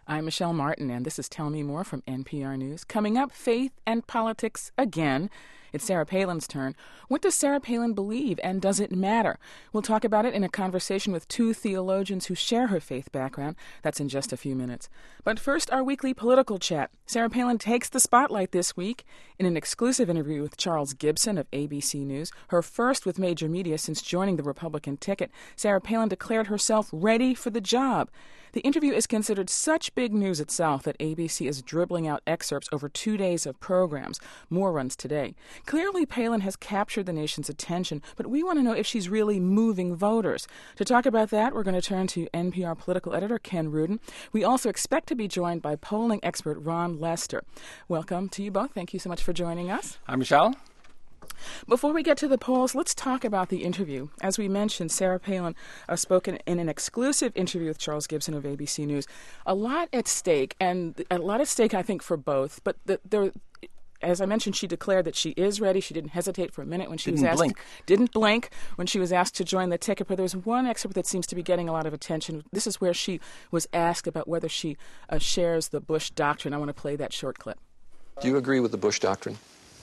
I'm Michelle Martin, and this is Tell Me More from NPR News. Coming up, faith and politics again. It's Sarah Palin's turn. What does Sarah Palin believe, and does it matter? We'll talk about it in a conversation with two theologians who share her faith background. That's in just a few minutes. But first, our weekly political chat. Sarah Palin takes the spotlight this week in an exclusive interview with Charles Gibson of ABC News, her first with major media since joining the Republican ticket. Sarah Palin declared herself ready for the job. The interview is considered such big news itself that ABC is dribbling out excerpts over 2 days of programs. More runs today. Clearly, Palin has captured the nation's attention, but we want to know if she's really moving voters. To talk about that, we're going to turn to NPR political editor Ken Rudin. We also expect to be joined by polling expert Ron Lester. Welcome to you both. Thank you so much for joining us. Hi, Michelle. Before we get to the polls, let's talk about the interview. As we mentioned, Sarah Palin spoke in an exclusive interview with Charles Gibson of ABC News. A lot at stake, and a lot at stake, I think, for both. But as I mentioned, she declared that she is ready. She didn't hesitate for a minute when she was asked. Didn't blink when she was asked to join the ticket. But there's one excerpt that seems to be getting a lot of attention. This is where she was asked about whether she shares the Bush doctrine. I want to play that short clip. Do you agree with the Bush doctrine?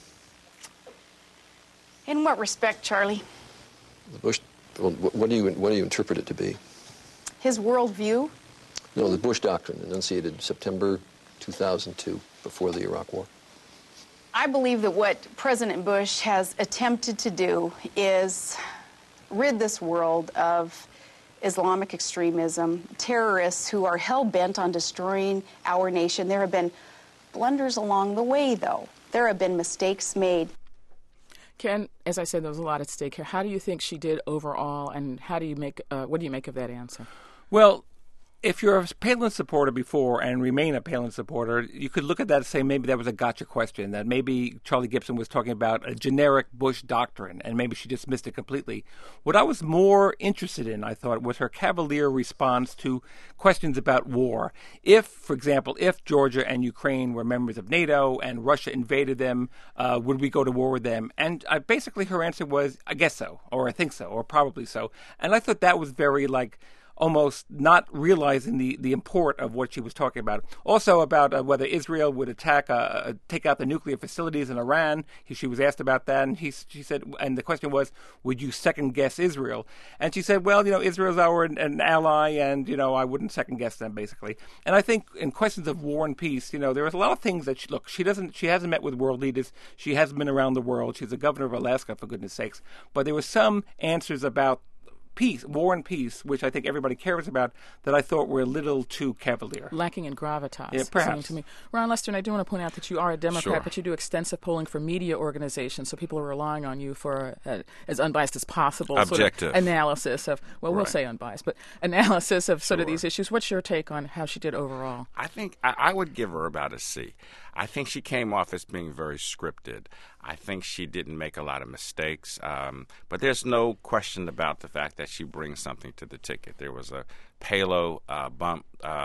In what respect, Charlie? The Bush. Well, what do you interpret it to be? His worldview? No, the Bush doctrine, enunciated September 2002, before the Iraq War. I believe that what President Bush has attempted to do is rid this world of Islamic extremism, terrorists who are hell-bent on destroying our nation. There have been blunders along the way, though. There have been mistakes made. Ken, as I said, there was a lot at stake here. How do you think she did overall, and how do you what do you make of that answer? Well, if you're a Palin supporter before and remain a Palin supporter, you could look at that and say maybe that was a gotcha question, that maybe Charlie Gibson was talking about a generic Bush doctrine, and maybe she just missed it completely. What I was more interested in, I thought, was her cavalier response to questions about war. If, for example, if Georgia and Ukraine were members of NATO and Russia invaded them, would we go to war with them? And basically her answer was, I guess so, or I think so, or probably so. And I thought that was very, almost not realizing the import of what she was talking about. Also about whether Israel would take out the nuclear facilities in Iran. She was asked about that, and she said, and the question was, would you second guess Israel? And she said, well, Israel's an ally, and I wouldn't second guess them, basically. And I think in questions of war and peace, there was a lot of things that she hasn't met with world leaders. She hasn't been around the world. She's the governor of Alaska, for goodness sakes. But there were some answers about peace, war and peace, which I think everybody cares about, that I thought were a little too cavalier. Lacking in gravitas. Yeah, perhaps. To me. Ron Lester, and I do want to point out that you are a Democrat, Sure. but you do extensive polling for media organizations, so people are relying on you for as unbiased as possible Objective. sort of analysis of, well, we'll say unbiased, but analysis of sort of these issues. What's your take on how she did overall? I think I would give her about a C. I think she came off as being very scripted. I think she didn't make a lot of mistakes, but there's no question about the fact that she brings something to the ticket. There was a Palo bump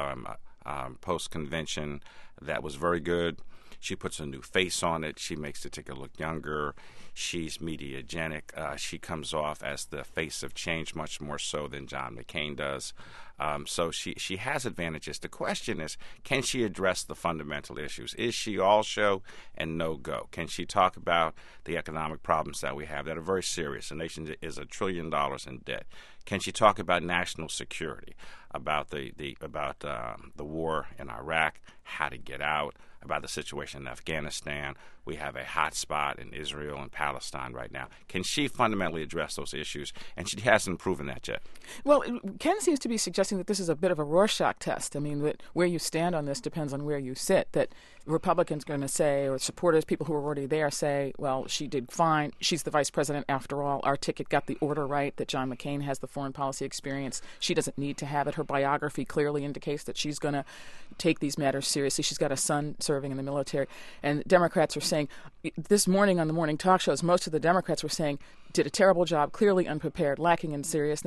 post-convention that was very good. She puts a new face on it. She makes the ticket look younger. She's mediagenic. She comes off as the face of change much more so than John McCain does. So she has advantages. The question is, can she address the fundamental issues? Is she all show and no go? Can she talk about the economic problems that we have that are very serious? The nation is $1 trillion in debt. Can she talk about national security, about the war in Iraq, how to get out, about the situation in Afghanistan? We have a hot spot in Israel and Palestine right now. Can she fundamentally address those issues? And she hasn't proven that yet. Well, Ken seems to be suggesting that this is a bit of a Rorschach test. I mean, that where you stand on this depends on where you sit, that Republicans are going to say, or supporters, people who are already there say, well, she did fine. She's the vice president after all. Our ticket got the order right, that John McCain has the foreign policy experience. She doesn't need to have it. Her biography clearly indicates that she's going to take these matters seriously. She's got a son serving in the military. And Democrats are saying, this morning on the morning talk shows, most of the Democrats were saying, did a terrible job, clearly unprepared, lacking in seriousness.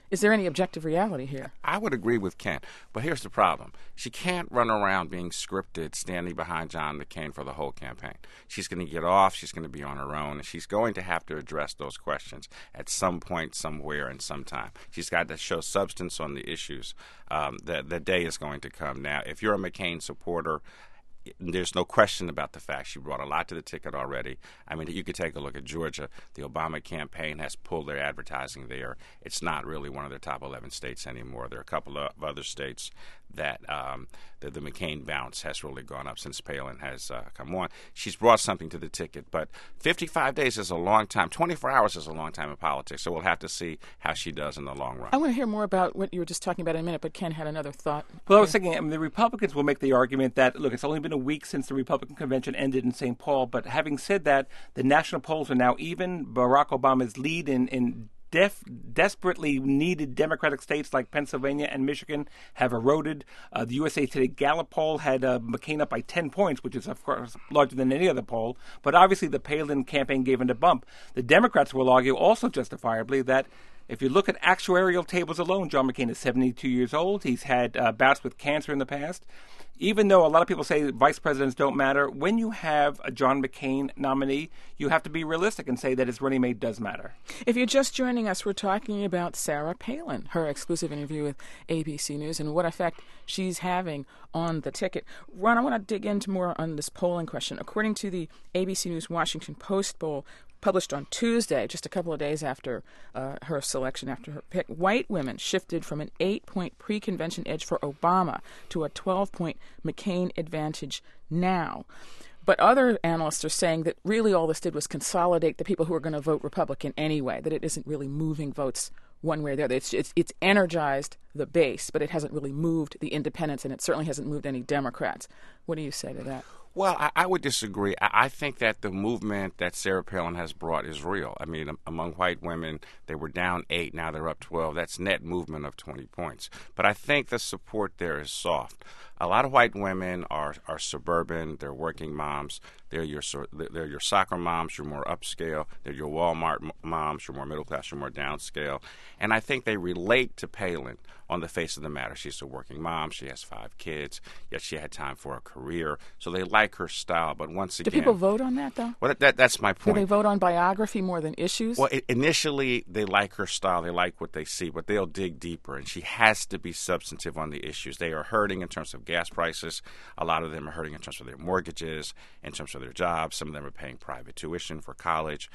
Is there any objective reality here? I would agree with Ken, but here's the problem. She can't run around being scripted, standing behind John McCain for the whole campaign. She's going to get off, she's going to be on her own, and she's going to have to address those questions at some point, somewhere, and sometime. She's got to show substance on the issues. The day is going to come. Now, if you're a McCain supporter, there's no question about the fact she brought a lot to the ticket already. I mean, you could take a look at Georgia. The Obama campaign has pulled their advertising there. It's not really one of their top 11 states anymore. There are a couple of other states that the McCain bounce has really gone up since Palin has come on. She's brought something to the ticket, but 55 days is a long time. 24 hours is a long time in politics, so we'll have to see how she does in the long run. I want to hear more about what you were just talking about in a minute, but Ken had another thought. Well, I was thinking, the Republicans will make the argument that, look, it's only been a week since the Republican convention ended in St. Paul, but having said that, the national polls are now even. Barack Obama's lead in desperately needed Democratic states like Pennsylvania and Michigan have eroded. The USA Today Gallup poll had McCain up by 10 points, which is, of course, larger than any other poll. But obviously the Palin campaign gave it a bump. The Democrats will argue also justifiably that if you look at actuarial tables alone, John McCain is 72 years old. He's had bouts with cancer in the past. Even though a lot of people say vice presidents don't matter, when you have a John McCain nominee, you have to be realistic and say that his running mate does matter. If you're just joining us, we're talking about Sarah Palin, her exclusive interview with ABC News, and what effect she's having on the ticket. Ron, I want to dig into more on this polling question. According to the ABC News Washington Post poll, published on Tuesday, just a couple of days after her selection, after her pick, white women shifted from an 8-point pre-convention edge for Obama to a 12-point McCain advantage now. But other analysts are saying that really all this did was consolidate the people who are going to vote Republican anyway, that it isn't really moving votes one way or the other. It's energized the base, but it hasn't really moved the independents, and it certainly hasn't moved any Democrats. What do you say to that? Well, I would disagree. I think that the movement that Sarah Palin has brought is real. I mean, among white women, they were down 8, now they're up 12. That's net movement of 20 points. But I think the support there is soft. A lot of white women are suburban. They're working moms. They're your soccer moms. You're more upscale. They're your Walmart moms. You're more middle class. You're more downscale. And I think they relate to Palin on the face of the matter. She's a working mom. She has 5 kids. Yet she had time for a career. So they like her style. But once again, do people vote on that though? Well, that's my point. Do they vote on biography more than issues? Well, initially they like her style. They like what they see, but they'll dig deeper. And she has to be substantive on the issues. They are hurting in terms of gas prices. A lot of them are hurting in terms of their mortgages, in terms of their jobs. Some of them are paying private tuition for college.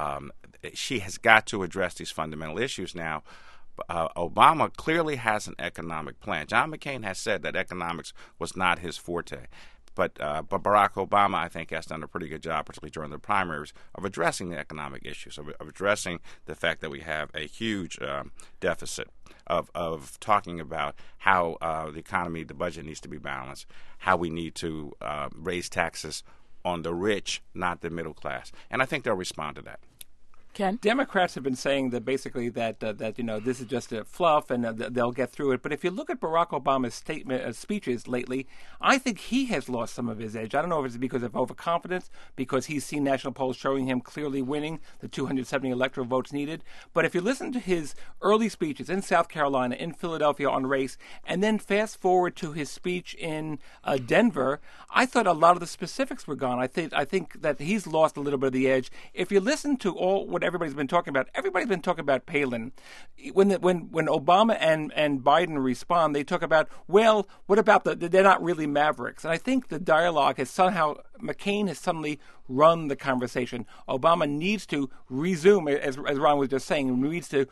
She has got to address these fundamental issues now. Obama clearly has an economic plan. John McCain has said that economics was not his forte. But Barack Obama, I think, has done a pretty good job, particularly during the primaries, of addressing the economic issues, of addressing the fact that we have a huge deficit, of talking about how the economy, the budget needs to be balanced, how we need to raise taxes on the rich, not the middle class. And I think they'll respond to that. Ken? Democrats have been saying that basically that this is just a fluff and they'll get through it. But if you look at Barack Obama's speeches lately, I think he has lost some of his edge. I don't know if it's because of overconfidence, because he's seen national polls showing him clearly winning the 270 electoral votes needed. But if you listen to his early speeches in South Carolina, in Philadelphia on race, and then fast forward to his speech in Denver, I thought a lot of the specifics were gone. I think that he's lost a little bit of the edge. If you listen to what everybody's been talking about Palin. When Obama and Biden respond, they talk about, well, what about they're not really mavericks. And I think the dialogue McCain has suddenly run the conversation. Obama needs to resume, as Ron was just saying, needs to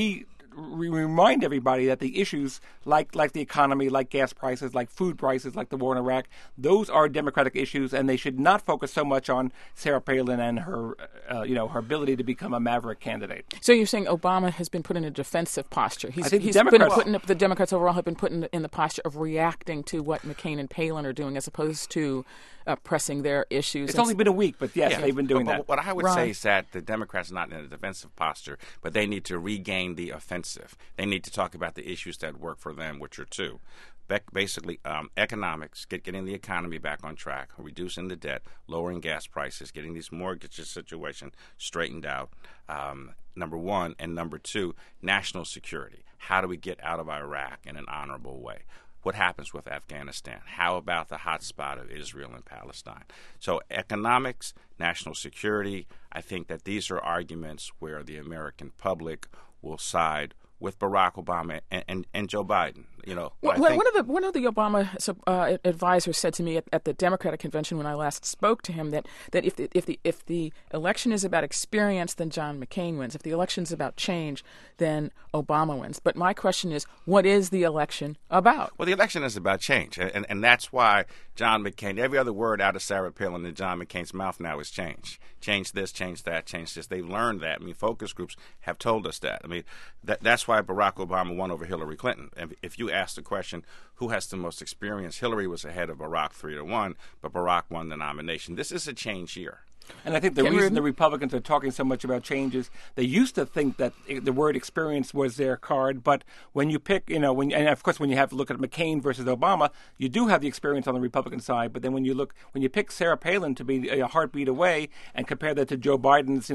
remind everybody that the issues like the economy, like gas prices, like food prices, like the war in Iraq, those are Democratic issues, and they should not focus so much on Sarah Palin and her ability to become a maverick candidate. So you're saying Obama has been put in a defensive posture. The Democrats overall have been put in the posture of reacting to what McCain and Palin are doing, as opposed to pressing their issues. It's only been a week, but yes, they've been doing that. What I would say is that the Democrats are not in a defensive posture, but they need to regain the offensive. They need to talk about the issues that work for them, which are 2. Basically, economics, getting the economy back on track, reducing the debt, lowering gas prices, getting these mortgages situation straightened out, number 1. And number 2, national security. how do we get out of Iraq in an honorable way? What happens with Afghanistan? How about the hotspot of Israel and Palestine? So economics, national security, I think that these are arguments where the American public will side with Barack Obama and Joe Biden. One of the Obama advisors said to me at the Democratic convention when I last spoke to him that if the election is about experience, then John McCain wins. If the election is about change, then Obama wins. But my question is, what is the election about? Well, the election is about change, and that's why John McCain, every other word out of Sarah Palin and John McCain's mouth now is change. Change this, change that, change this. They've learned that. I mean, focus groups have told us that. I mean, that's why Barack Obama won over Hillary Clinton. And if you ask the question, who has the most experience, Hillary was ahead of Barack 3-1, but Barack won the nomination. This is a change year. And I think the reason the Republicans are talking so much about change is they used to think that the word experience was their card, but when you pick, and of course when you have to look at McCain versus Obama, you do have the experience on the Republican side, but then when you pick Sarah Palin to be a heartbeat away and compare that to Joe Biden's,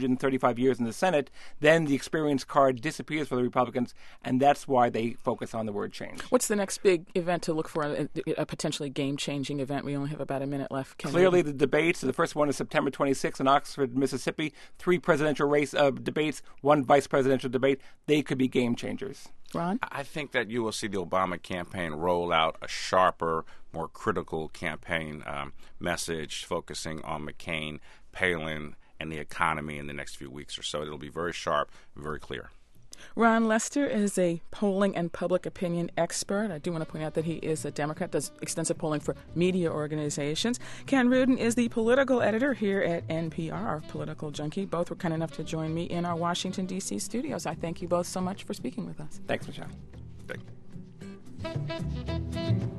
435 years in the Senate, then the experience card disappears for the Republicans, and that's why they focus on the word change. What's the next big event to look for, a potentially game-changing event? We only have about a minute left. Clearly the debates, the first one is September 26th in Oxford, Mississippi. 3 presidential debates, 1 vice presidential debate. They could be game changers. Ron? I think that you will see the Obama campaign roll out a sharper, more critical campaign message focusing on McCain, Palin, and the economy in the next few weeks or so. It'll be very sharp and very clear. Ron Lester is a polling and public opinion expert. I do want to point out that he is a Democrat, does extensive polling for media organizations. Ken Rudin is the political editor here at NPR, our political junkie. Both were kind enough to join me in our Washington, D.C. studios. I thank you both so much for speaking with us. Thanks, Michelle. Thank you.